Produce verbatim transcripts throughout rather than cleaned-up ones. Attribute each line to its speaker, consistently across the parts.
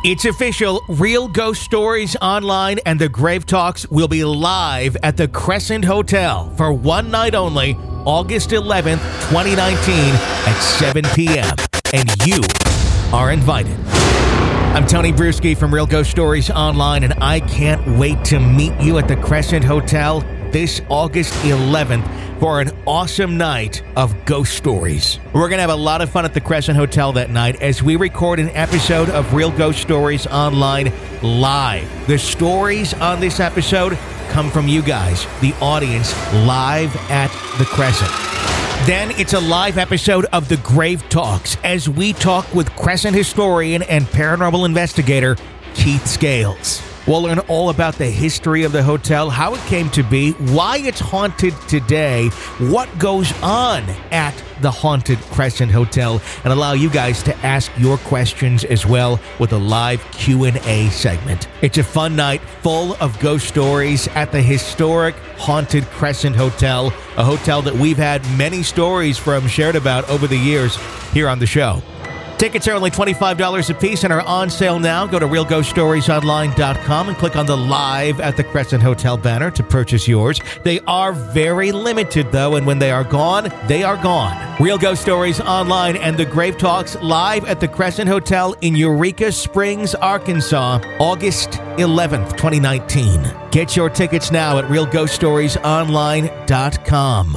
Speaker 1: It's official. Real Ghost Stories Online and the Grave Talks will be live at the Crescent Hotel for one night only, August eleventh, twenty nineteen at seven p.m. And you are invited. I'm Tony Bruschi from Real Ghost Stories Online, and I can't wait to meet you at the Crescent Hotel this August eleventh for an awesome night of ghost stories. We're going to have a lot of fun at the Crescent Hotel that night as we record an episode of Real Ghost Stories Online live. The stories on this episode come from you guys, the audience, live at the Crescent. Then it's a live episode of The Grave Talks as we talk with Crescent historian and paranormal investigator Keith Scales. We'll learn all about the history of the hotel, how it came to be, why it's haunted today, what goes on at the haunted Crescent Hotel, and allow you guys to ask your questions as well with a live Q and A segment. It's a fun night full of ghost stories at the historic haunted Crescent Hotel, a hotel that we've had many stories from shared about over the years here on the show. Tickets are only twenty-five dollars a piece and are on sale now. Go to real ghost stories online dot com and click on the Live at the Crescent Hotel banner to purchase yours. They are very limited, though, and when they are gone, they are gone. Real Ghost Stories Online and The Grave Talks live at the Crescent Hotel in Eureka Springs, Arkansas, August eleventh, twenty nineteen. Get your tickets now at real ghost stories online dot com.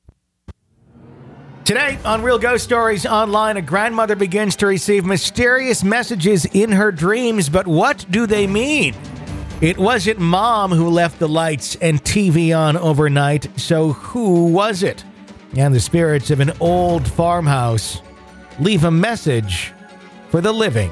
Speaker 1: Today on Real Ghost Stories Online, a grandmother begins to receive mysterious messages in her dreams, but what do they mean? It wasn't Mom who left the lights and T V on overnight, so who was it? And the spirits of an old farmhouse leave a message for the living.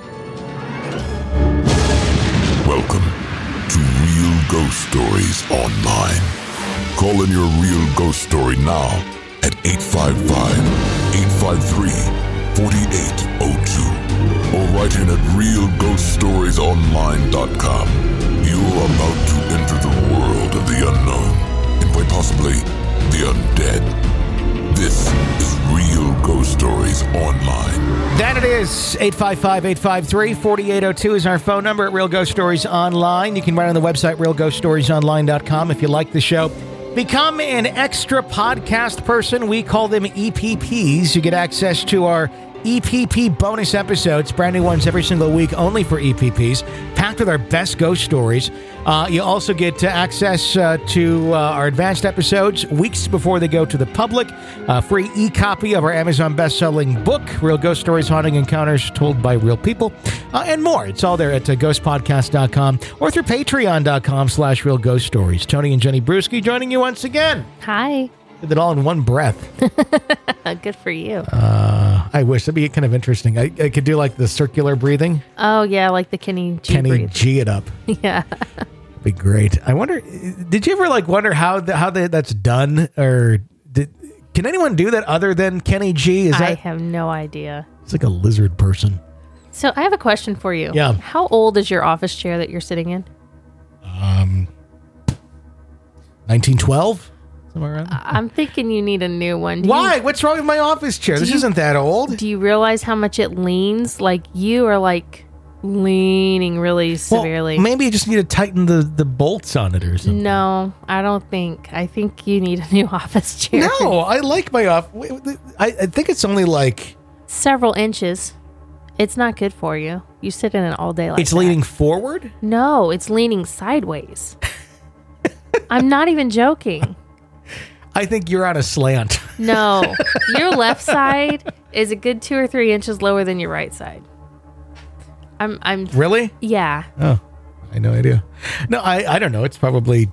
Speaker 2: Welcome to Real Ghost Stories Online. Call in your real ghost story now at eight five five, eight five three, four eight zero two or write in at real ghost stories online dot com. You are about to enter the world of the unknown and quite possibly the undead. This is Real Ghost Stories Online.
Speaker 1: That it is. eight five five, eight five three, four eight zero two is our phone number at Real Ghost Stories Online. You can write on the website real ghost stories online dot com if you like the show. Become an extra podcast person. We call them E P Ps. You get access to our E P P bonus episodes, brand new ones every single week, only for E P Ps, packed with our best ghost stories. Uh, you also get uh, access uh, to uh, our advanced episodes weeks before they go to the public. A free e-copy of our Amazon best-selling book, Real Ghost Stories, Haunting Encounters Told by Real People, uh, and more. It's all there at uh, ghost podcast dot com or through patreon dot com slash real ghost stories. Tony and Jenny Bruschi joining you once again.
Speaker 3: Hi.
Speaker 1: Did it all in one breath.
Speaker 3: Good for you.
Speaker 1: Uh, I wish. That'd be kind of interesting. I, I could do like the circular breathing.
Speaker 3: Oh, yeah, like the Kenny G
Speaker 1: Kenny
Speaker 3: breathe.
Speaker 1: G it up.
Speaker 3: Yeah.
Speaker 1: Be great. I wonder, did you ever like wonder how the, how the, that's done? Or did, can anyone do that other than Kenny G? Is
Speaker 3: I
Speaker 1: that,
Speaker 3: have no idea.
Speaker 1: it's like a lizard person.
Speaker 3: So I have a question for you.
Speaker 1: Yeah.
Speaker 3: How old is your office chair that you're sitting in?
Speaker 1: Um, nineteen twelve? Somewhere around there?
Speaker 3: I'm thinking you need a new one. Do
Speaker 1: Why?
Speaker 3: You,
Speaker 1: What's wrong with my office chair? This
Speaker 3: you-
Speaker 1: isn't that old.
Speaker 3: do you realize how much it leans? Like you are like leaning really
Speaker 1: Well,
Speaker 3: severely.
Speaker 1: maybe you just need to tighten the, the bolts on it or something.
Speaker 3: No, I don't think. I think you need a new office chair.
Speaker 1: No, I like my off. I, I think it's only like
Speaker 3: Several inches. It's not good for you. You sit in it all day like
Speaker 1: it's
Speaker 3: that.
Speaker 1: leaning forward.
Speaker 3: No, it's leaning sideways. I'm not even joking.
Speaker 1: I think you're on a slant.
Speaker 3: No, your left side is a good two or three inches lower than your right side. I'm, I'm,
Speaker 1: Really?
Speaker 3: yeah.
Speaker 1: Oh, I had no idea. No, I, I don't know. It's probably.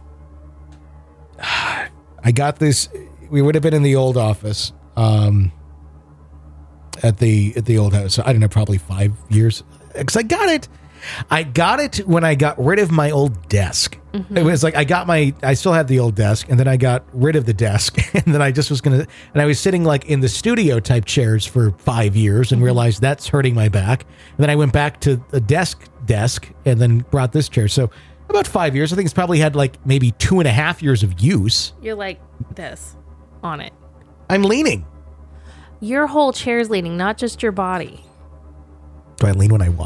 Speaker 1: I got this. We would have been in the old office, um, at the at the old house. I don't know, probably five years. Because I got it. I got it when I got rid of my old desk.
Speaker 3: Mm-hmm.
Speaker 1: It was like I got my, I still had the old desk, and then I got rid of the desk, and then I just was gonna, and I was sitting like in the studio type chairs for five years, and
Speaker 3: Mm-hmm.
Speaker 1: realized that's hurting my back. And then I went back to the desk desk, and then brought this chair. So about five years. I think it's probably had like maybe two and a half years of use.
Speaker 3: You're like this on it.
Speaker 1: I'm leaning.
Speaker 3: Your whole chair's leaning, not just your body.
Speaker 1: Do I lean when I walk?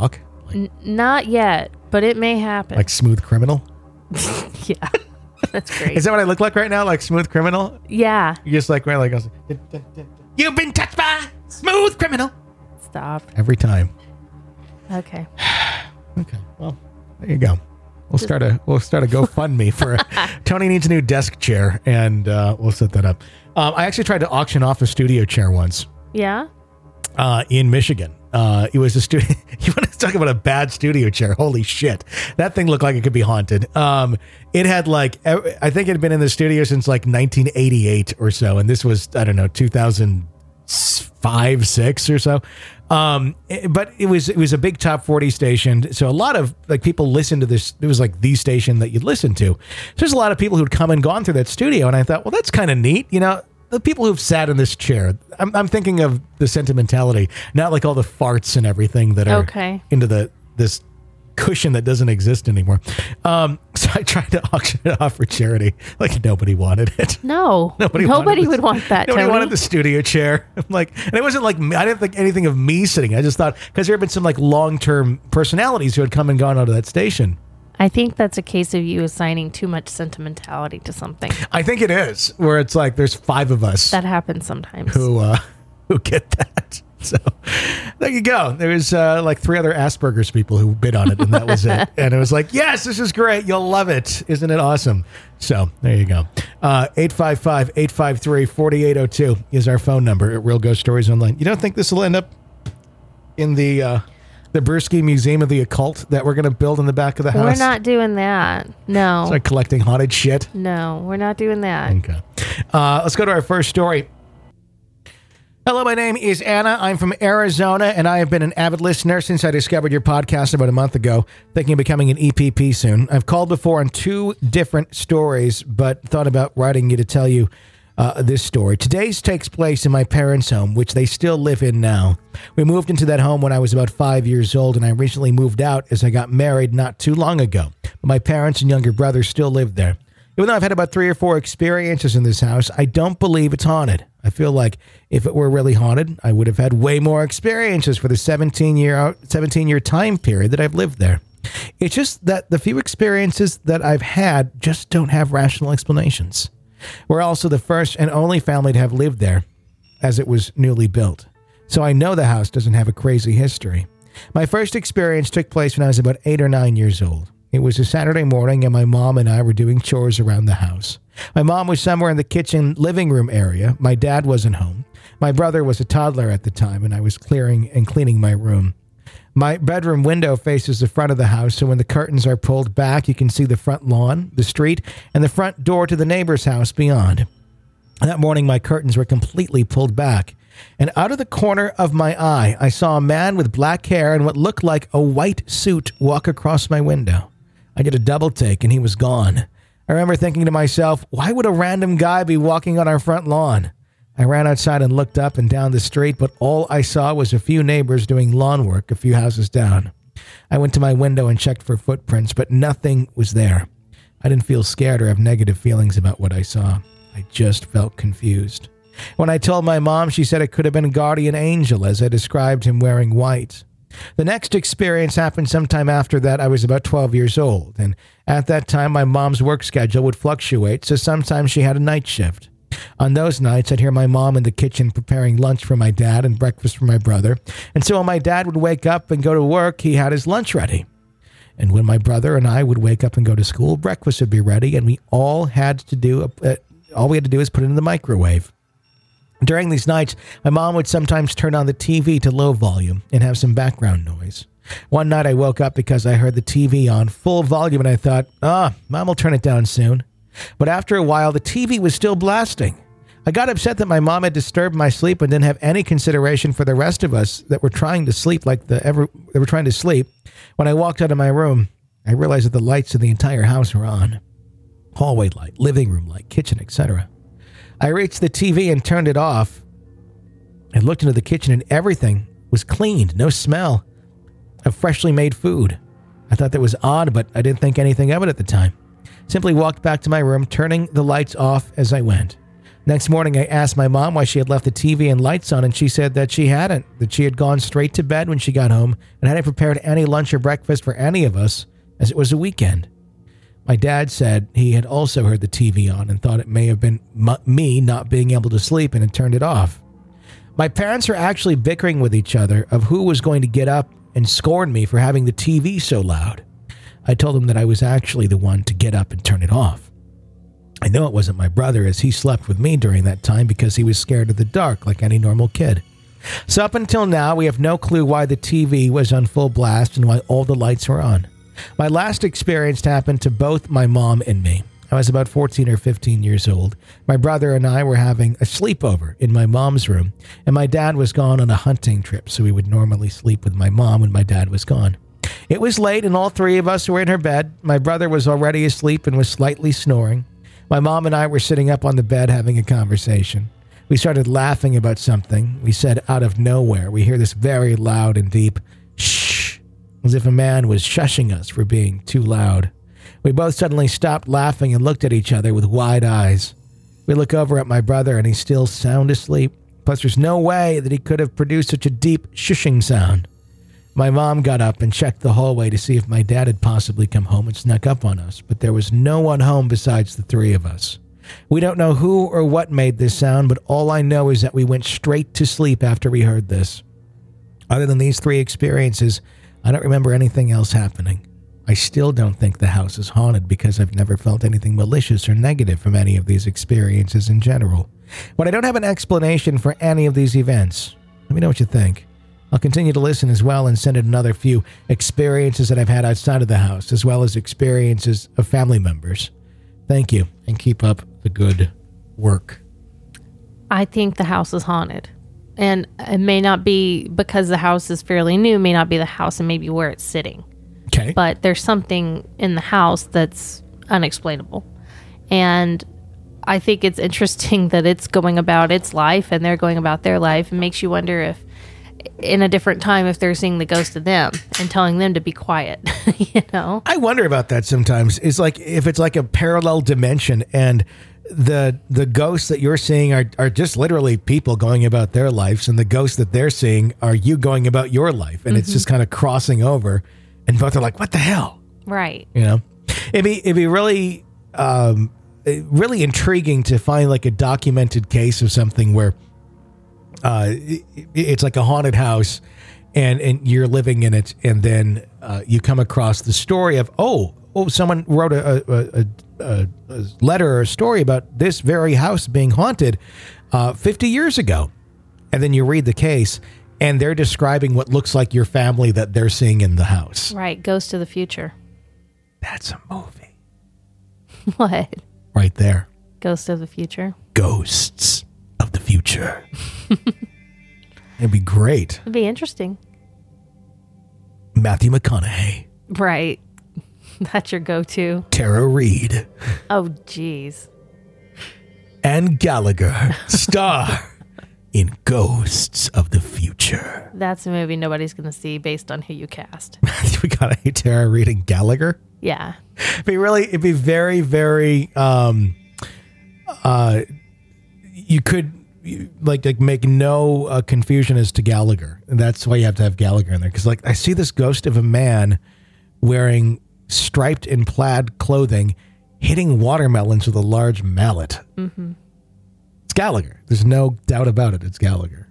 Speaker 3: N- not yet, but it may happen.
Speaker 1: Like Smooth Criminal?
Speaker 3: Yeah. That's great.
Speaker 1: Is that what I look like right now? Like Smooth Criminal?
Speaker 3: Yeah.
Speaker 1: You just like, right, like, I was like, you've been touched by Smooth Criminal.
Speaker 3: Stop.
Speaker 1: Every time.
Speaker 3: Okay.
Speaker 1: Okay. Well, there you go. We'll start a we'll start a GoFundMe for a, Tony needs a new desk chair, and uh, we'll set that up. Um, I actually tried to auction off a studio chair once.
Speaker 3: Yeah.
Speaker 1: Uh, in Michigan. Uh, it was a studio. You want to talk about a bad studio chair? Holy shit. That thing looked like it could be haunted. Um, it had like, I think it had been in the studio since like nineteen eighty-eight or so. And this was, I don't know, two thousand five, six or so. Um, it, but it was, it was a big top forty station. So a lot of like people listened to this. It was like the station that you'd listen to. So there's a lot of people who'd come and gone through that studio. And I thought, well, that's kind of neat. You know, the people who've sat in this chair, I'm, I'm thinking of the sentimentality, not like all the farts and everything that are
Speaker 3: okay.
Speaker 1: into the this cushion that doesn't exist anymore. Um, so I tried to auction it off for charity. Like nobody wanted it.
Speaker 3: No,
Speaker 1: nobody,
Speaker 3: nobody
Speaker 1: would
Speaker 3: this, want that.
Speaker 1: Nobody
Speaker 3: Tony.
Speaker 1: wanted the studio chair. I'm like, and it wasn't like me. I didn't think anything of me sitting. I just thought because there had been some like long-term personalities who had come and gone out of that station.
Speaker 3: I think that's a case of you assigning too much sentimentality to something.
Speaker 1: I think it is, where it's like there's five of us
Speaker 3: that happens sometimes
Speaker 1: who uh, who get that. So there you go. There was uh, like three other Asperger's people who bid on it, and that was it. And it was like, yes, this is great. You'll love it. Isn't it awesome? So there you go. Uh, eight five five, eight five three, four eight zero two is our phone number at Real Ghost Stories Online. You don't think this will end up in the... Uh, The Brewski Museum of the Occult that we're going to build in the back of the house?
Speaker 3: We're not doing that. No.
Speaker 1: It's like collecting haunted shit?
Speaker 3: No, we're not doing that.
Speaker 1: Okay. Uh, let's go to our first story. Hello, my name is Anna. I'm from Arizona, and I have been an avid listener since I discovered your podcast about a month ago, thinking of becoming an E P P soon. I've called before on two different stories, but thought about writing you to tell you Uh, this story. Today's takes place in my parents' home, which they still live in now. We moved into that home when I was about five years old, and I recently moved out as I got married not too long ago. But my parents and younger brother still live there. Even though I've had about three or four experiences in this house, I don't believe it's haunted. I feel like if it were really haunted, I would have had way more experiences for the seventeen-year seventeen-year time period that I've lived there. It's just that the few experiences that I've had just don't have rational explanations. We're also the first and only family to have lived there, as it was newly built. So I know the house doesn't have a crazy history. My first experience took place when I was about eight or nine years old. It was a Saturday morning, and my mom and I were doing chores around the house. My mom was somewhere in the kitchen living room area. My dad wasn't home. My brother was a toddler at the time, and I was clearing and cleaning my room. My bedroom window faces the front of the house, so when the curtains are pulled back, you can see the front lawn, the street, and the front door to the neighbor's house beyond. That morning, my curtains were completely pulled back, and out of the corner of my eye, I saw a man with black hair and what looked like a white suit walk across my window. I did a double take, and he was gone. I remember thinking to myself, why would a random guy be walking on our front lawn? I ran outside and looked up and down the street, but all I saw was a few neighbors doing lawn work a few houses down. I went to my window and checked for footprints, but nothing was there. I didn't feel scared or have negative feelings about what I saw. I just felt confused. When I told my mom, she said it could have been a guardian angel, as I described him wearing white. The next experience happened sometime after that. I was about twelve years old, and at that time, my mom's work schedule would fluctuate, so sometimes she had a night shift. On those nights, I'd hear my mom in the kitchen preparing lunch for my dad and breakfast for my brother. And so when my dad would wake up and go to work, he had his lunch ready. And when my brother and I would wake up and go to school, breakfast would be ready, and we all had to do, uh, all we had to do is put it in the microwave. During these nights, my mom would sometimes turn on the T V to low volume and have some background noise. One night I woke up because I heard the T V on full volume, and I thought, ah, Mom will turn it down soon. But after a while, the T V was still blasting. I got upset that my mom had disturbed my sleep and didn't have any consideration for the rest of us that were trying to sleep like the ever they were trying to sleep. When I walked out of my room, I realized that the lights in the entire house were on. Hallway light, living room light, kitchen, et cetera. I reached the T V and turned it off. I looked into the kitchen and everything was cleaned, no smell of freshly made food. I thought that was odd, but I didn't think anything of it at the time. Simply walked back to my room, turning the lights off as I went. Next morning, I asked my mom why she had left the T V and lights on, and she said that she hadn't, that she had gone straight to bed when she got home and hadn't prepared any lunch or breakfast for any of us, as it was a weekend. My dad said he had also heard the T V on and thought it may have been m- me not being able to sleep and had turned it off. My parents were actually bickering with each other of who was going to get up and scorn me for having the T V so loud. I told them that I was actually the one to get up and turn it off. I know it wasn't my brother, as he slept with me during that time because he was scared of the dark like any normal kid. So up until now, we have no clue why the T V was on full blast and why all the lights were on. My last experience happened to both my mom and me. I was about fourteen or fifteen years old. My brother and I were having a sleepover in my mom's room, and my dad was gone on a hunting trip, so we would normally sleep with my mom when my dad was gone. It was late, and all three of us were in her bed. My brother was already asleep and was slightly snoring. My mom and I were sitting up on the bed having a conversation. We started laughing about something. We said out of nowhere, we hear this very loud and deep shh, as if a man was shushing us for being too loud. We both suddenly stopped laughing and looked at each other with wide eyes. We look over at my brother and he's still sound asleep. Plus, there's no way that he could have produced such a deep shushing sound. My mom got up and checked the hallway to see if my dad had possibly come home and snuck up on us, but there was no one home besides the three of us. We don't know who or what made this sound, but all I know is that we went straight to sleep after we heard this. Other than these three experiences, I don't remember anything else happening. I still don't think the house is haunted because I've never felt anything malicious or negative from any of these experiences in general. But I don't have an explanation for any of these events. Let me know what you think. I'll continue to listen as well and send in another few experiences that I've had outside of the house, as well as experiences of family members. Thank you, and keep up the good work.
Speaker 3: I think the house is haunted. And it may not be because the house is fairly new, may not be the house and maybe where it's sitting.
Speaker 1: Okay.
Speaker 3: But there's something in the house that's unexplainable. And I think it's interesting that it's going about its life and they're going about their life. It makes you wonder if in a different time if they're seeing the ghost of them and telling them to be quiet, you know?
Speaker 1: I wonder about that sometimes. It's like if it's like a parallel dimension and the the ghosts that you're seeing are, are just literally people going about their lives, and the ghosts that they're seeing are you going about your life, and mm-hmm. it's just kind of crossing over, and both are like, what the hell?
Speaker 3: Right.
Speaker 1: You know? It'd be, it'd be really, um, really intriguing to find like a documented case of something where uh, it, it's like a haunted house and, and you're living in it, and then uh, you come across the story of, oh, oh, someone wrote a, a, a, a, a letter or a story about this very house being haunted uh, fifty years ago. And then you read the case, and they're describing what looks like your family that they're seeing in the house.
Speaker 3: Right. Ghost of the Future.
Speaker 1: That's a movie.
Speaker 3: What?
Speaker 1: Right there.
Speaker 3: Ghost of the Future.
Speaker 1: Ghosts of the Future. It'd be great.
Speaker 3: It'd be interesting.
Speaker 1: Matthew McConaughey.
Speaker 3: Right. That's your go-to.
Speaker 1: Tara Reid.
Speaker 3: Oh, jeez.
Speaker 1: And Gallagher, star in Ghosts of the Future.
Speaker 3: That's a movie nobody's going to see based on who you cast.
Speaker 1: We got a Tara Reid and Gallagher.
Speaker 3: Yeah.
Speaker 1: It'd be really, it'd be very, very, um, uh, you could you, like, like make no uh, confusion as to Gallagher. And that's why you have to have Gallagher in there. Cause like, I see this ghost of a man wearing striped and plaid clothing, hitting watermelons with a large mallet. Mm-hmm. It's Gallagher. There's no doubt about it. It's Gallagher.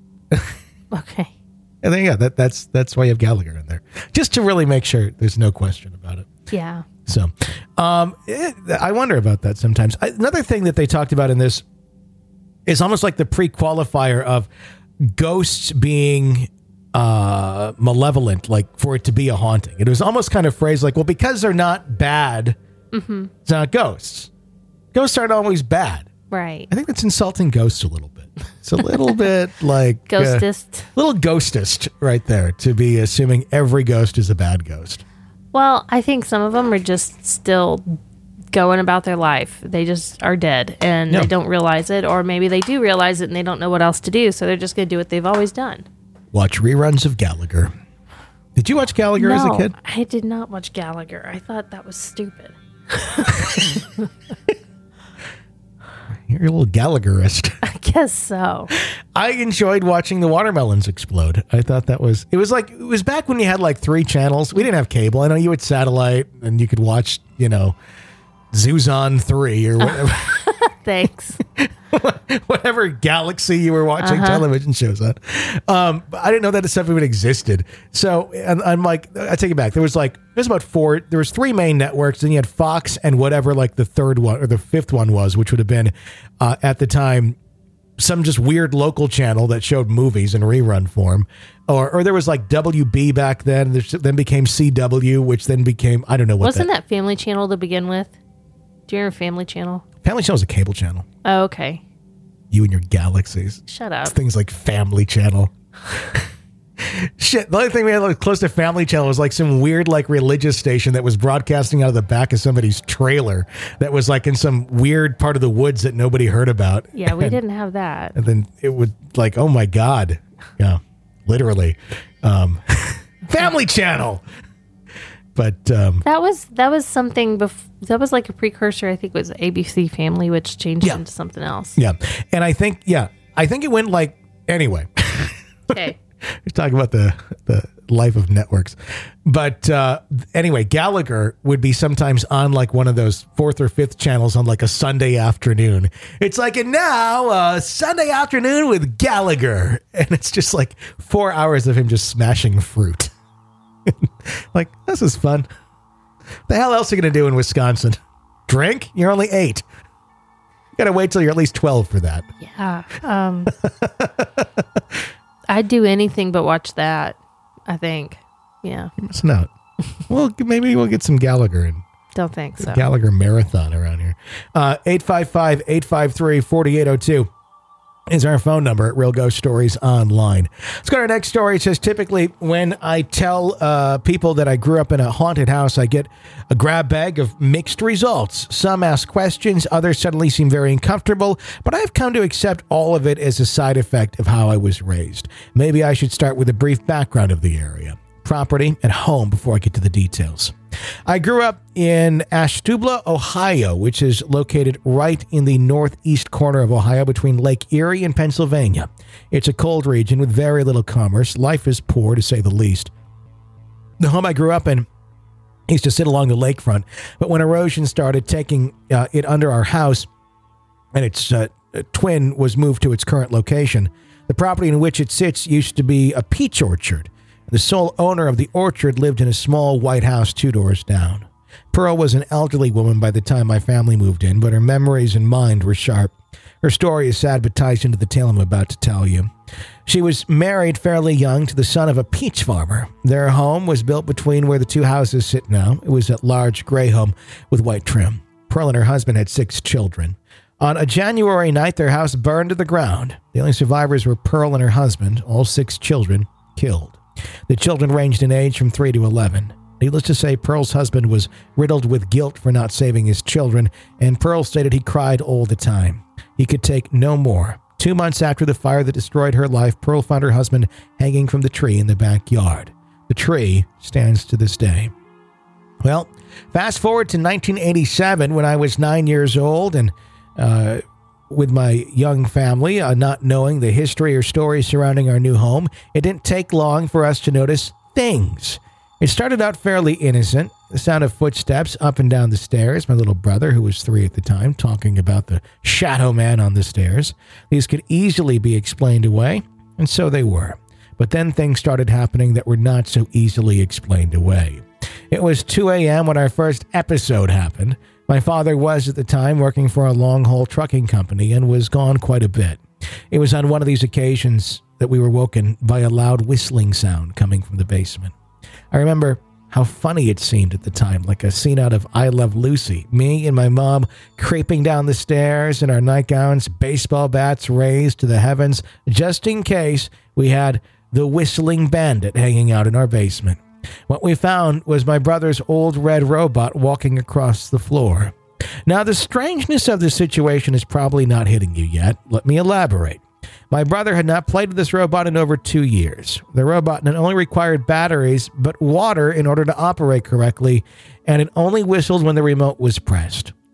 Speaker 3: Okay.
Speaker 1: And then, yeah, that, that's that's why you have Gallagher in there, just to really make sure there's no question about it.
Speaker 3: Yeah.
Speaker 1: So, um, it, I wonder about that sometimes. I, another thing that they talked about in this is almost like the pre-qualifier of ghosts being uh, malevolent, like for it to be a haunting. It was almost kind of phrased like, well, because they're not bad, mm-hmm. it's not ghosts. Ghosts aren't always bad.
Speaker 3: Right.
Speaker 1: I think that's insulting ghosts a little bit. It's a little bit like...
Speaker 3: Ghostist.
Speaker 1: A uh, little ghostist right there, to be assuming every ghost is a bad ghost.
Speaker 3: Well, I think some of them are just still going about their life. They just are dead and
Speaker 1: no.
Speaker 3: they don't realize it, or maybe they do realize it and they don't know what else to do, so they're just going to do what they've always done. Watch
Speaker 1: reruns of Gallagher. Did you watch Gallagher
Speaker 3: no,
Speaker 1: as a kid?
Speaker 3: I did not watch Gallagher. I thought that was stupid.
Speaker 1: You're You're a little Gallagherist.
Speaker 3: I guess so.
Speaker 1: I enjoyed watching the watermelons explode. I thought that was, it was like, it was back when you had like three channels. We didn't have cable. I know you had satellite and you could watch, you know, Zuzon three or whatever.
Speaker 3: Thanks.
Speaker 1: Whatever galaxy you were watching
Speaker 3: Uh-huh.
Speaker 1: television shows on. Um, but I didn't know that stuff even existed. So and I'm like, I take it back. There was like, there's about four, there was three main networks. Then you had Fox and whatever like the third one or the fifth one was, which would have been uh, at the time, some just weird local channel that showed movies in rerun form. Or, or there was like W B back then. There then became C W, which then became, I don't know what
Speaker 3: Wasn't
Speaker 1: that,
Speaker 3: that Family Channel to begin with? Do you remember Family Channel?
Speaker 1: Family Channel was a cable channel.
Speaker 3: Oh, okay.
Speaker 1: You and your galaxies.
Speaker 3: Shut up.
Speaker 1: Things like Family Channel. Shit, the only thing we had like, close to Family Channel was like some weird like religious station that was broadcasting out of the back of somebody's trailer that was like in some weird part of the woods that nobody heard about.
Speaker 3: Yeah, we
Speaker 1: and,
Speaker 3: didn't have that.
Speaker 1: And then it would like, oh my God. Yeah, literally. Um, Family Channel. But um,
Speaker 3: That was that was something. Bef- that was like a precursor. I think it was A B C Family, which changed
Speaker 1: Yeah.
Speaker 3: into something else.
Speaker 1: yeah. And I think, yeah, I think it went like, anyway.
Speaker 3: Okay.
Speaker 1: We're talking about the, the life of networks. But uh, anyway, Gallagher would be sometimes on like one of those fourth or fifth channels on like a Sunday afternoon. It's like, and now uh, Sunday afternoon with Gallagher. And it's just like four hours of him just smashing fruit. Like, this is fun. The hell else are you going to do in Wisconsin? Drink? You're only eight. You got to wait till you're at least twelve for that.
Speaker 3: Yeah. Um, I'd do anything but watch that. I think. Yeah.
Speaker 1: You're missing out. Well, maybe we'll get some Gallagher in.
Speaker 3: Don't think so.
Speaker 1: Gallagher marathon around here. Uh, eight five five, eight five three, four eight zero two is our phone number at Real Ghost Stories Online. Let's go to our next story. It says, typically when I tell uh, people that I grew up in a haunted house, I get a grab bag of mixed results. Some ask questions, others suddenly seem very uncomfortable, but I've come to accept all of it as a side effect of how I was raised. Maybe I should start with a brief background of the area, property, and home before I get to the details. I grew up in Ashtabula, Ohio, which is located right in the northeast corner of Ohio between Lake Erie and Pennsylvania. It's a cold region with very little commerce. Life is poor, to say the least. The home I grew up in used to sit along the lakefront, but when erosion started taking uh, it under our house and its uh, twin was moved to its current location, the property in which it sits used to be a peach orchard. The sole owner of the orchard lived in a small white house two doors down. Pearl was an elderly woman by the time my family moved in, but her memories and mind were sharp. Her story is sad but ties into the tale I'm about to tell you. She was married fairly young to the son of a peach farmer. Their home was built between where the two houses sit now. It was a large gray home with white trim. Pearl and her husband had six children. On a January night, their house burned to the ground. The only survivors were Pearl and her husband, all six children killed. The children ranged in age from three to eleven. Needless to say, Pearl's husband was riddled with guilt for not saving his children, and Pearl stated he cried all the time. He could take no more. Two months after the fire that destroyed her life, Pearl found her husband hanging from the tree in the backyard. The tree stands to this day. Well, fast forward to nineteen eighty-seven when I was nine years old and uh, with my young family, uh, not knowing the history or story surrounding our new home, it didn't take long for us to notice things. It started out fairly innocent. The sound of footsteps up and down the stairs. My little brother, who was three at the time, talking about the shadow man on the stairs. These could easily be explained away, and so they were. But then things started happening that were not so easily explained away. It was two a.m. when our first episode happened. My father was at the time working for a long-haul trucking company and was gone quite a bit. It was on one of these occasions that we were woken by a loud whistling sound coming from the basement. I remember how funny it seemed at the time, like a scene out of I Love Lucy. Me and my mom creeping down the stairs in our nightgowns, baseball bats raised to the heavens, just in case we had the whistling bandit hanging out in our basement. What we found was my brother's old red robot walking across the floor. Now, the strangeness of the situation is probably not hitting you yet. Let me elaborate. My brother had not played with this robot in over two years. The robot not only required batteries, but water in order to operate correctly, and it only whistled when the remote was pressed.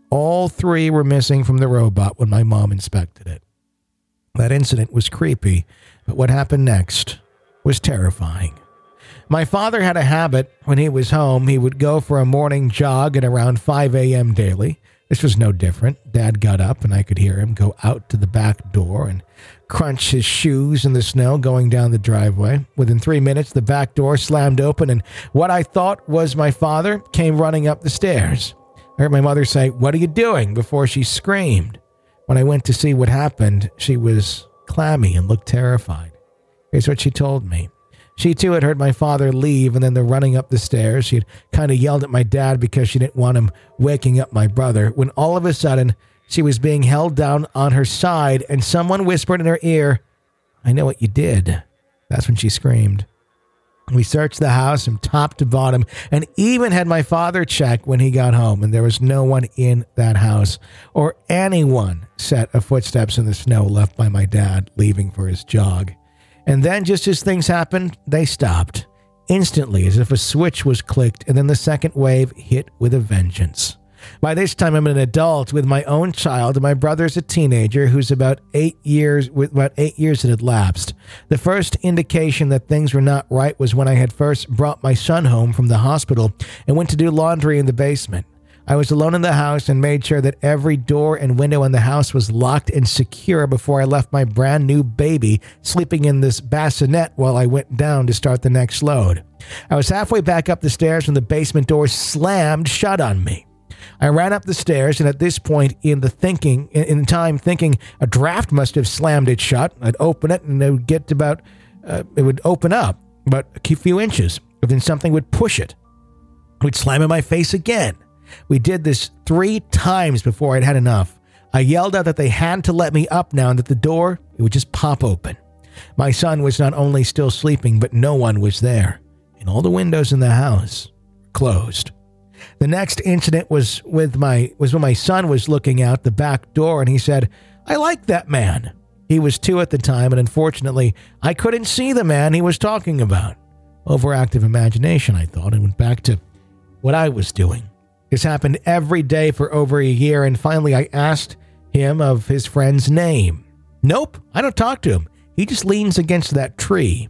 Speaker 1: All three were missing from the robot when my mom inspected it. That incident was creepy, but what happened next was terrifying. My father had a habit when he was home. He would go for a morning jog at around five a.m. daily. This was no different. Dad got up and I could hear him go out to the back door and crunch his shoes in the snow going down the driveway. Within three minutes, the back door slammed open and what I thought was my father came running up the stairs. I heard my mother say, "What are you doing?" before she screamed. When I went to see what happened, she was clammy and looked terrified. Here's what she told me. She too had heard my father leave and then the running up the stairs. She had kind of yelled at my dad because she didn't want him waking up my brother, when all of a sudden she was being held down on her side and someone whispered in her ear, "I know what you did." That's when she screamed. We searched the house from top to bottom and even had my father check when he got home, and there was no one in that house or anyone set of footsteps in the snow left by my dad leaving for his jog. And then just as things happened, they stopped instantly as if a switch was clicked, and then the second wave hit with a vengeance. By this time, I'm an adult with my own child, and my brother's a teenager who's about eight years, with about eight years that had lapsed. The first indication that things were not right was when I had first brought my son home from the hospital and went to do laundry in the basement. I was alone in the house and made sure that every door and window in the house was locked and secure before I left my brand new baby sleeping in this bassinet while I went down to start the next load. I was halfway back up the stairs when the basement door slammed shut on me. I ran up the stairs, and at this point in the thinking, in time thinking, a draft must have slammed it shut. I'd open it, and it would get about, uh, it would open up about a few inches, but then something would push it. It would slam in my face again. We did this three times before I'd had enough. I yelled out that they had to let me up now and that the door, it would just pop open. My son was not only still sleeping, but no one was there, and all the windows in the house were closed. The next incident was with my was when my son was looking out the back door, and he said, "I like that man." He was two at the time, and unfortunately, I couldn't see the man he was talking about. Overactive imagination, I thought, and went back to what I was doing. This happened every day for over a year, and finally I asked him of his friend's name. Nope, I don't talk to him. He just leans against that tree.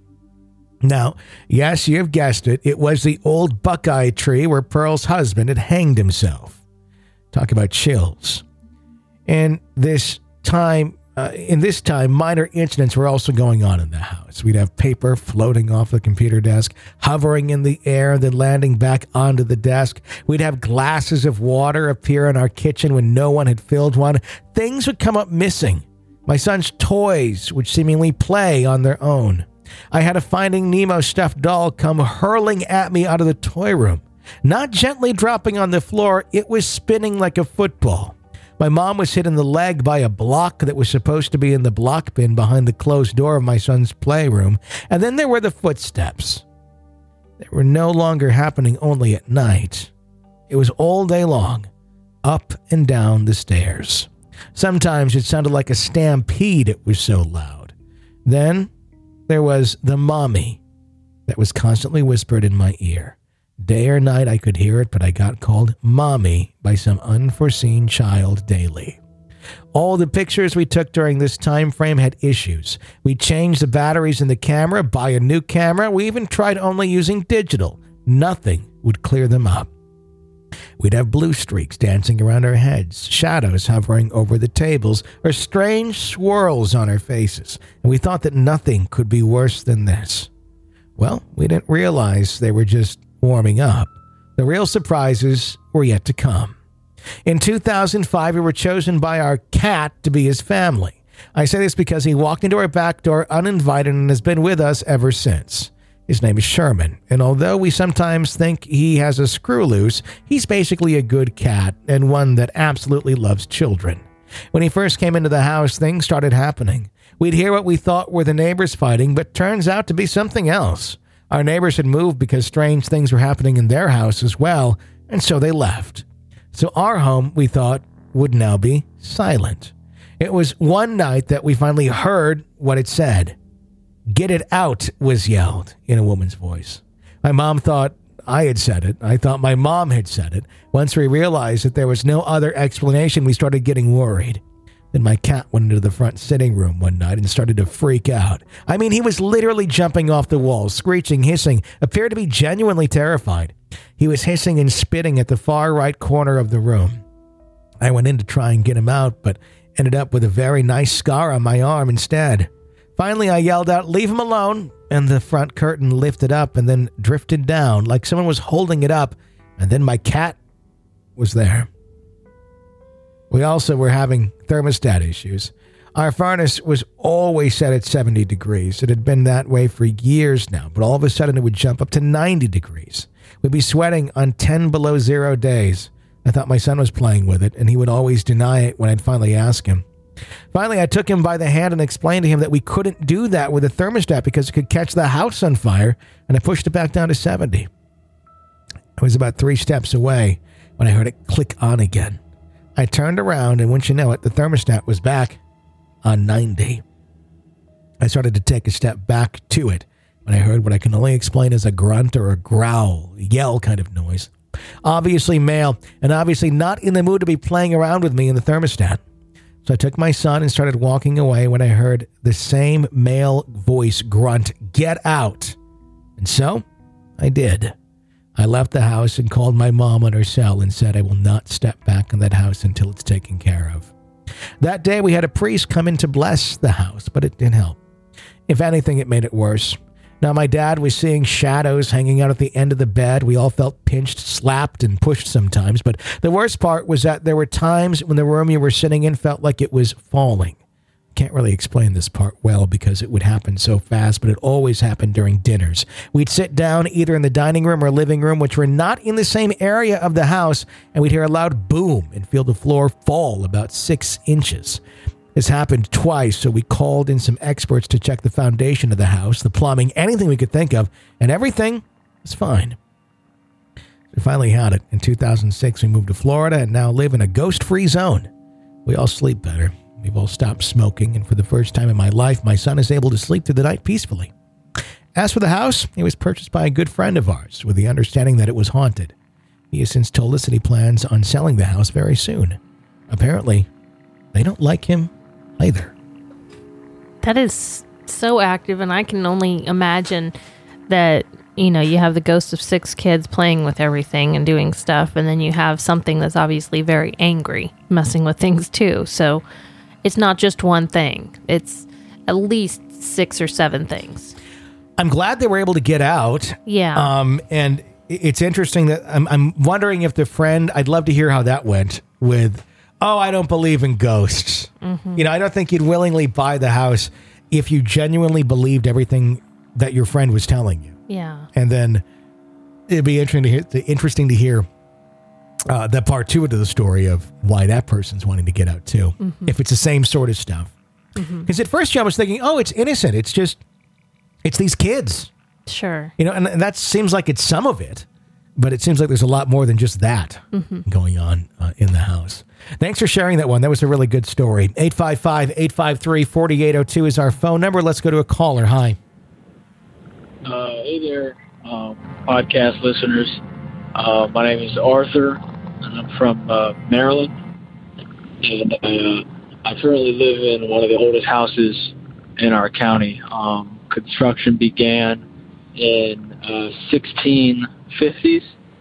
Speaker 1: Now, yes, you've guessed it. It was the old Buckeye tree where Pearl's husband had hanged himself. Talk about chills. And this time, uh, in this time, minor incidents were also going on in the house. We'd have paper floating off the computer desk, hovering in the air, and then landing back onto the desk. We'd have glasses of water appear in our kitchen when no one had filled one. Things would come up missing. My son's toys would seemingly play on their own. I had a Finding Nemo stuffed doll come hurling at me out of the toy room. Not gently dropping on the floor, it was spinning like a football. My mom was hit in the leg by a block that was supposed to be in the block bin behind the closed door of my son's playroom. And then there were the footsteps. They were no longer happening only at night. It was all day long, up and down the stairs. Sometimes it sounded like a stampede, it was so loud. Then there was the mommy that was constantly whispered in my ear. Day or night I could hear it, but I got called mommy by some unforeseen child daily. All the pictures we took during this time frame had issues. We changed the batteries in the camera, buy a new camera. We even tried only using digital. Nothing would clear them up. We'd have blue streaks dancing around our heads, shadows hovering over the tables, or strange swirls on our faces, and we thought that nothing could be worse than this. Well, we didn't realize they were just warming up. The real surprises were yet to come. In two thousand five, we were chosen by our cat to be his family. I say this because he walked into our back door uninvited and has been with us ever since. His name is Sherman, and although we sometimes think he has a screw loose, he's basically a good cat and one that absolutely loves children. When he first came into the house, things started happening. We'd hear what we thought were the neighbors fighting, but turns out to be something else. Our neighbors had moved because strange things were happening in their house as well, and so they left. So our home, we thought, would now be silent. It was one night that we finally heard what it said. "Get it out," was yelled in a woman's voice. My mom thought I had said it. I thought my mom had said it. Once we realized that there was no other explanation, we started getting worried. Then my cat went into the front sitting room one night and started to freak out. I mean, he was literally jumping off the walls, screeching, hissing, appeared to be genuinely terrified. He was hissing and spitting at the far right corner of the room. I went in to try and get him out, but ended up with a very nice scar on my arm instead. Finally, I yelled out, "Leave him alone," and the front curtain lifted up and then drifted down like someone was holding it up, and then my cat was there. We also were having thermostat issues. Our furnace was always set at seventy degrees. It had been that way for years now, but all of a sudden it would jump up to ninety degrees. We'd be sweating on ten below zero days. I thought my son was playing with it, and he would always deny it when I'd finally ask him. Finally, I took him by the hand and explained to him that we couldn't do that with a thermostat because it could catch the house on fire, and I pushed it back down to seventy. I was about three steps away when I heard it click on again. I turned around, and wouldn't you know it, the thermostat was back on ninety. I started to take a step back to it when I heard what I can only explain as a grunt or a growl, yell kind of noise. Obviously male, and obviously not in the mood to be playing around with me in the thermostat. So I took my son and started walking away when I heard the same male voice grunt, "Get out!" And so I did. I left the house and called my mom on her cell and said I will not step back in that house until it's taken care of. That day we had a priest come in to bless the house, but it didn't help. If anything, it made it worse. Now my dad was seeing shadows hanging out at the end of the bed. We all felt pinched, slapped, and pushed sometimes, but the worst part was that there were times when the room you were sitting in felt like it was falling. Can't really explain this part well because it would happen so fast, but it always happened during dinners. We'd sit down either in the dining room or living room, which were not in the same area of the house, and we'd hear a loud boom and feel the floor fall about six inches. This happened twice, so we called in some experts to check the foundation of the house, the plumbing, anything we could think of, and everything was fine. We finally had it. In two thousand six, we moved to Florida and now live in a ghost-free zone. We all sleep better. We've all stopped smoking, and for the first time in my life, my son is able to sleep through the night peacefully. As for the house, it was purchased by a good friend of ours with the understanding that it was haunted. He has since told us that he plans on selling the house very soon. Apparently, they don't like him either.
Speaker 3: That is so active, and I can only imagine that, you know, you have the ghost of six kids playing with everything and doing stuff, and then you have something that's obviously very angry messing with things too. So it's not just one thing. It's at least six or seven things.
Speaker 1: I'm glad they were able to get out.
Speaker 3: Yeah.
Speaker 1: Um, and it's interesting that I'm, I'm wondering if the friend, I'd love to hear how that went with, oh, I don't believe in ghosts. Mm-hmm. You know, I don't think you'd willingly buy the house if you genuinely believed everything that your friend was telling you.
Speaker 3: Yeah.
Speaker 1: And then it'd be interesting to hear, interesting to hear uh, that part two of the story of why that person's wanting to get out too. Mm-hmm. If it's the same sort of stuff. Because mm-hmm. at first I was thinking, oh, it's innocent. It's just, it's these kids.
Speaker 3: Sure.
Speaker 1: You know, and, and that seems like it's some of it, but it seems like there's a lot more than just that mm-hmm. going on uh, in the house. Thanks for sharing that one. That was a really good story. eight five five, eight five three, four eight zero two is our phone number. Let's go to a caller. Hi.
Speaker 4: Uh, hey there, um, podcast listeners. Uh, my name is Arthur, and I'm from uh, Maryland. And uh, I currently live in one of the oldest houses in our county. Um, construction began in uh, sixteen fifties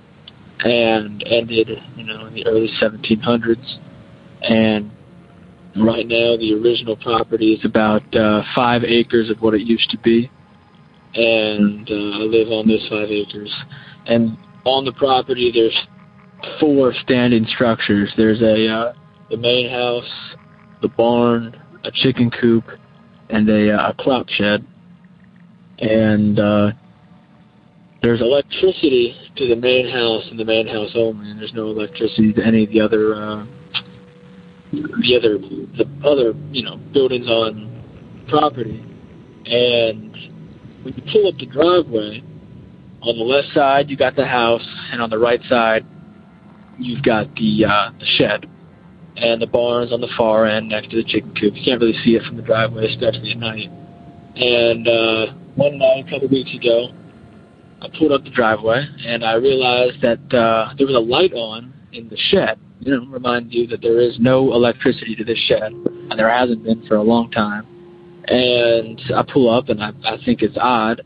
Speaker 4: and ended, you know, in the early seventeen hundreds. And right now, the original property is about uh, five acres of what it used to be. And uh, I live on those five acres. And on the property, there's four standing structures. There's a uh, the main house, the barn, a chicken coop, and a, uh, a crop shed. And uh, there's electricity to the main house and the main house only, and there's no electricity to any of the other, uh, the other, the other, you know, buildings on property. And when you pull up the driveway, on the left side you got the house, and on the right side you've got the uh, the shed, and the barn's on the far end next to the chicken coop. You can't really see it from the driveway, especially at night. And uh, one night, a couple weeks ago, I pulled up the driveway, and I realized that uh, there was a light on in the shed. You know, remind you that there is no electricity to this shed, and there hasn't been for a long time. And I pull up, and I, I think it's odd.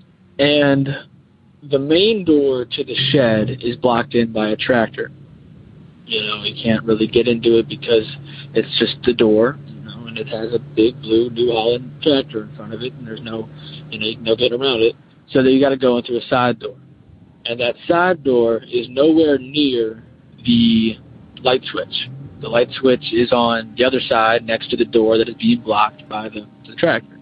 Speaker 4: And the main door to the shed is blocked in by a tractor. You know, you can't really get into it because it's just the door, you know, and it has a big blue New Holland tractor in front of it, and there's no, you know, no getting around it. So that you got to go in through a side door. And that side door is nowhere near the light switch. The light switch is on the other side next to the door that is being blocked by the, the tractor.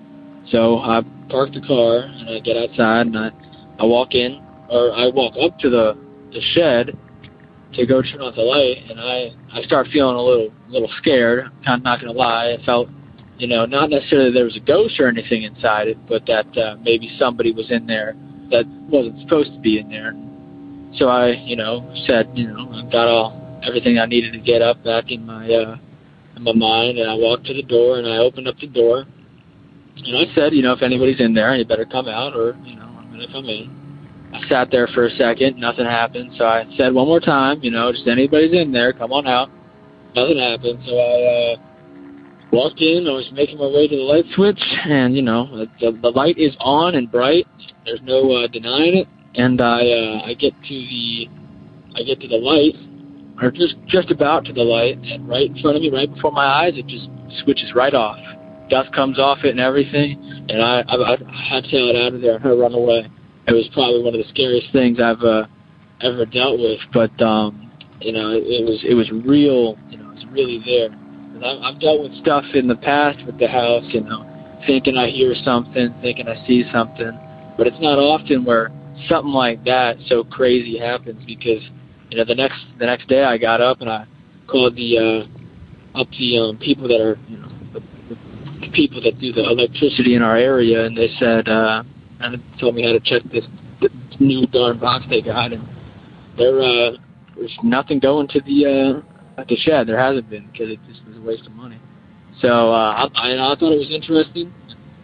Speaker 4: So I park the car, and I get outside, and I, I walk in, or I walk up to the, the shed to go turn on the light, and I, I start feeling a little little scared. I'm not going to lie. I felt, you know, not necessarily there was a ghost or anything inside it, but that uh, maybe somebody was in there that wasn't supposed to be in there. So I, you know, said, you know, I've got all everything I needed to get up back in my uh, in my mind, and I walked to the door, and I opened up the door, and I said, you know, if anybody's in there, you better come out, or, you know, I'm going to come in. I sat there for a second, nothing happened, so I said one more time, you know, just anybody's in there, come on out. Nothing happened, so I uh, walked in. I was making my way to the light switch, and, you know, the, the light is on and bright. There's no uh, denying it, and I uh, I get to the I get to the light, or just just about to the light, and right in front of me, right before my eyes, it just switches right off. Dust comes off it and everything, and I I, I had to tail it out of there and her run away. It was probably one of the scariest things I've uh, ever dealt with, but um, you know, it, it was it was real. You know, it was really there. And I, I've dealt with stuff in the past with the house. You know, thinking I hear something, thinking I see something, but it's not often where something like that so crazy happens. Because you know, the next the next day I got up and I called the uh, up the um, people that are you know the, the people that do the electricity in our area, and they said. Uh, And they told me how to check this, this new darn box they got, and there uh, there's nothing going to the uh, the shed. There hasn't been because it just was a waste of money. So uh, I, I thought it was interesting.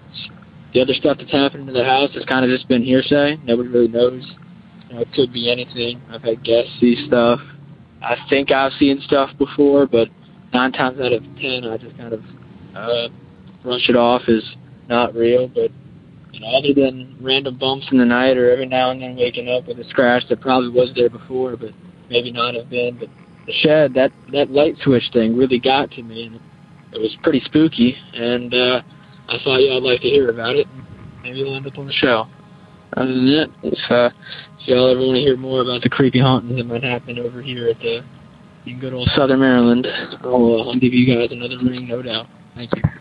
Speaker 4: The other stuff that's happened in the house has kind of just been hearsay. Nobody really knows. You know, it could be anything. I've had guests see stuff. I think I've seen stuff before, but nine times out of ten, I just kind of uh, brush it off as not real. But you know, other than random bumps in the night or every now and then waking up with a scratch that probably was there before, but maybe not have been. But the shed, that, that light switch thing really got to me, and it was pretty spooky, and uh, I thought y'all would like to hear about it. Maybe it'll end up on the show. Other than that, if, uh, if y'all ever want to hear more about the creepy hauntings that might happen over here at the in good old Southern Maryland, I'll, uh, I'll give you guys another ring, no doubt. Thank you.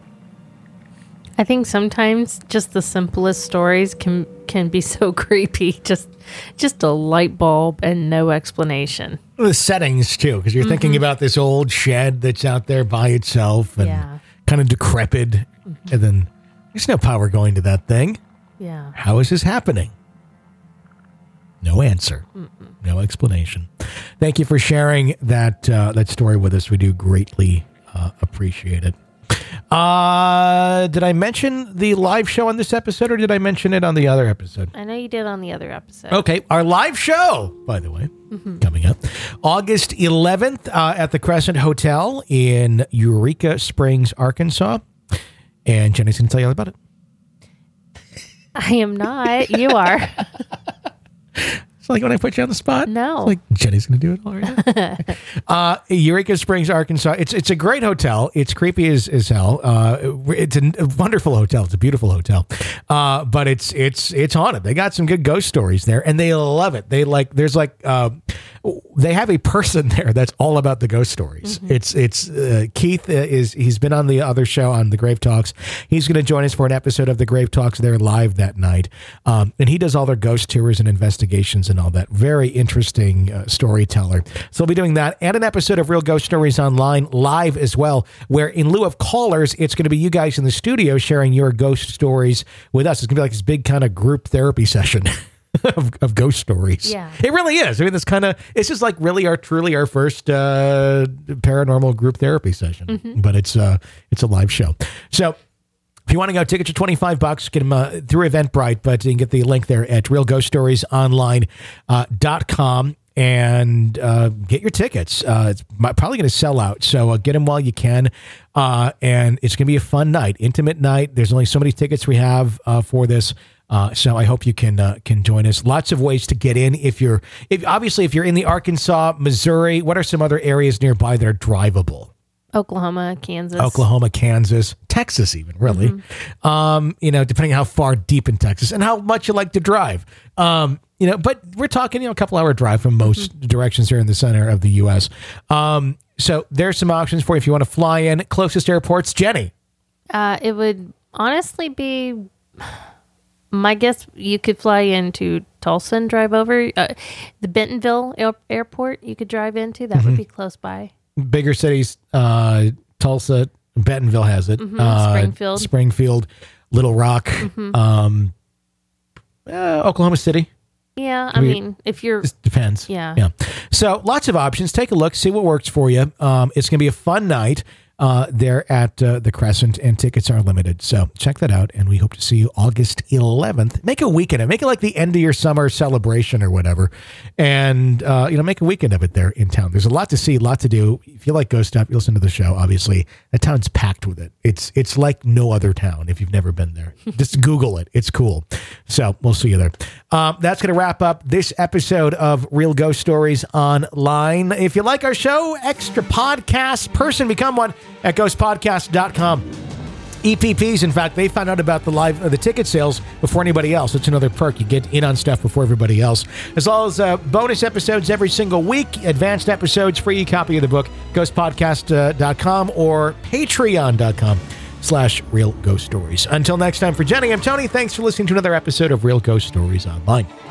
Speaker 3: I think sometimes just the simplest stories can can be so creepy. Just just a light bulb and no explanation.
Speaker 1: The settings, too, because you're mm-hmm. thinking about this old shed that's out there by itself and
Speaker 3: yeah.
Speaker 1: kind of decrepit. Mm-hmm. And then there's no power going to that thing.
Speaker 3: Yeah.
Speaker 1: How is this happening? No answer.
Speaker 3: Mm-mm.
Speaker 1: No explanation. Thank you for sharing that, uh, that story with us. We do greatly uh, appreciate it. Uh, did I mention the live show on this episode, or did I mention it on the other episode?
Speaker 3: I know you did on the other episode.
Speaker 1: Okay, our live show, by the way, mm-hmm. coming up August eleventh uh, at the Crescent Hotel in Eureka Springs, Arkansas. And Jenny's going to tell you all about it.
Speaker 3: I am not. You are.
Speaker 1: It's like when I put you on the spot.
Speaker 3: No.
Speaker 1: It's like Jenny's going to do it all right. uh, Eureka Springs, Arkansas. It's it's a great hotel. It's creepy as, as hell. Uh, it's a, a wonderful hotel. It's a beautiful hotel. Uh, but it's it's it's haunted. They got some good ghost stories there, and they love it. They like there's like uh, they have a person there that's all about the ghost stories. Mm-hmm. It's it's uh, Keith is he's been on the other show on the Grave Talks. He's going to join us for an episode of the Grave Talks. They're live that night, um, and he does all their ghost tours and investigations and all that. Very interesting uh, storyteller. So we'll be doing that and an episode of Real Ghost Stories Online live as well, where in lieu of callers, it's going to be you guys in the studio sharing your ghost stories with us. It's going to be like this big kind of group therapy session of, of ghost stories.
Speaker 3: Yeah.
Speaker 1: It really is. I mean, this kind of, it's just like really our, truly our first uh, paranormal group therapy session, mm-hmm. but it's uh, it's a live show. So If you want to go, tickets are twenty-five bucks. Get them uh, through Eventbrite, but you can get the link there at real ghost stories online dot com and uh, get your tickets. Uh, it's probably going to sell out, so uh, get them while you can. Uh, and it's going to be a fun night, intimate night. There's only so many tickets we have uh, for this. Uh, so I hope you can uh, can join us. Lots of ways to get in. If you're, if obviously, if you're in the Arkansas, Missouri, what are some other areas nearby that are drivable?
Speaker 3: Oklahoma, Kansas.
Speaker 1: Oklahoma, Kansas, Texas even, really. Mm-hmm. Um, you know, depending on how far deep in Texas and how much you like to drive. Um, you know, but we're talking, you know, a couple hour drive from most mm-hmm. directions here in the center of the U S. Um, so there's some options for you if you want to fly in. Closest airports, Jenny.
Speaker 3: Uh, it would honestly be, my guess, you could fly into Tulsa and drive over. Uh, the Bentonville air- airport you could drive into. That mm-hmm. would be close by.
Speaker 1: Bigger cities, uh, Tulsa, Bentonville has it.
Speaker 3: Mm-hmm.
Speaker 1: Uh,
Speaker 3: Springfield.
Speaker 1: Springfield, Little Rock, mm-hmm. um, uh, Oklahoma City.
Speaker 3: Yeah, I we, mean, if you're...
Speaker 1: It depends.
Speaker 3: Yeah.
Speaker 1: Yeah. So lots of options. Take a look, see what works for you. Um, it's going to be a fun night uh, there at uh, the Crescent, and tickets are limited. So check that out, and we hope to see you August eleventh. Make a weekend of it. Make it like the end of your summer celebration or whatever, and uh, you know, make a weekend of it there in town. There's a lot to see, a lot to do. If you like ghost stuff, you listen to the show. Obviously, the town's packed with it. It's it's like no other town if you've never been there. Just Google it. It's cool. So we'll see you there. Um, that's going to wrap up this episode of Real Ghost Stories Online. If you like our show, extra podcast person, become one at ghost podcast dot com. E P Ps, in fact, they found out about the live uh, the ticket sales before anybody else. It's another perk. You get in on stuff before everybody else. As well as uh, bonus episodes every single week, advanced episodes, free copy of the book, ghost podcast dot com or patreon dot com slash Real Ghost Stories. Until next time, for Jenny, I'm Tony. Thanks for listening to another episode of Real Ghost Stories Online.